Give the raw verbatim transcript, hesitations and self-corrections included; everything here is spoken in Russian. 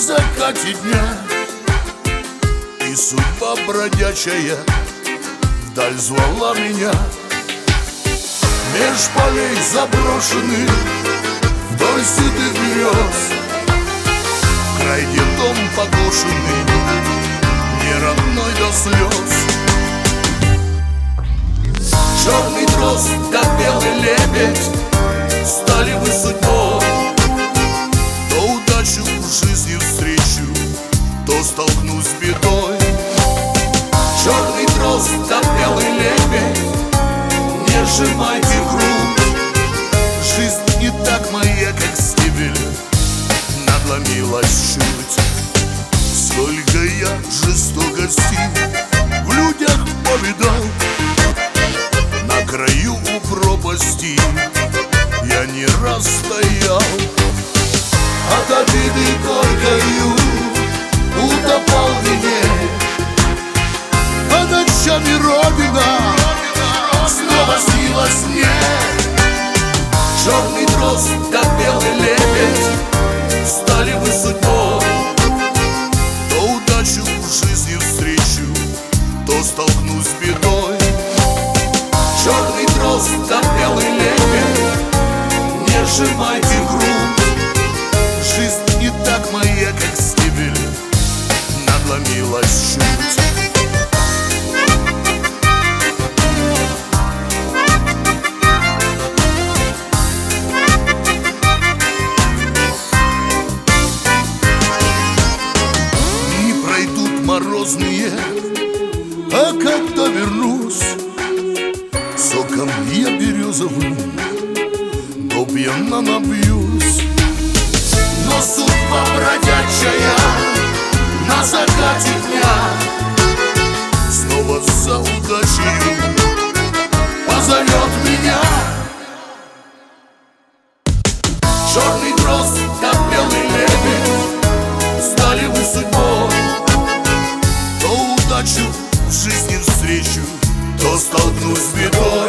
закате дня, и судьба бродячая вдаль звала меня. Меж полей заброшенных, вдоль сытых берез, край, где дом покошенный, не родной до слез. Черный дрозд, как белый лебедь, стали вы судьбой. То удачу в жизни встречу, то столкнусь с бедой. Черный дрозд, как белый лебедь, не сжимайте грудь. Жизнь не так моя, как стебель, надломилась чуть. Сколько я жестокости в людях повидал, на краю у пропасти я не раз стоял. От обиды горькою утопал в вине, а ночами родина снова снилась мне. Черный дрозд, как белый лебедь, стали вы судьбой. То удачу в жизни встречу, то столкнусь с бедой. Черный дрозд, как белый лебедь, не сжимайте грудь. Жизнь не так моя, как стебель, надломилась чуть. Морозные, а когда вернусь, соком я березовым до пьяна набьюсь. Но судьба бродячая на закате дня снова за удачей позовет меня. Черный дрозд, как белый лебедь, стали вы судьбой. Удачу в жизни встречу, то столкнусь с бедой.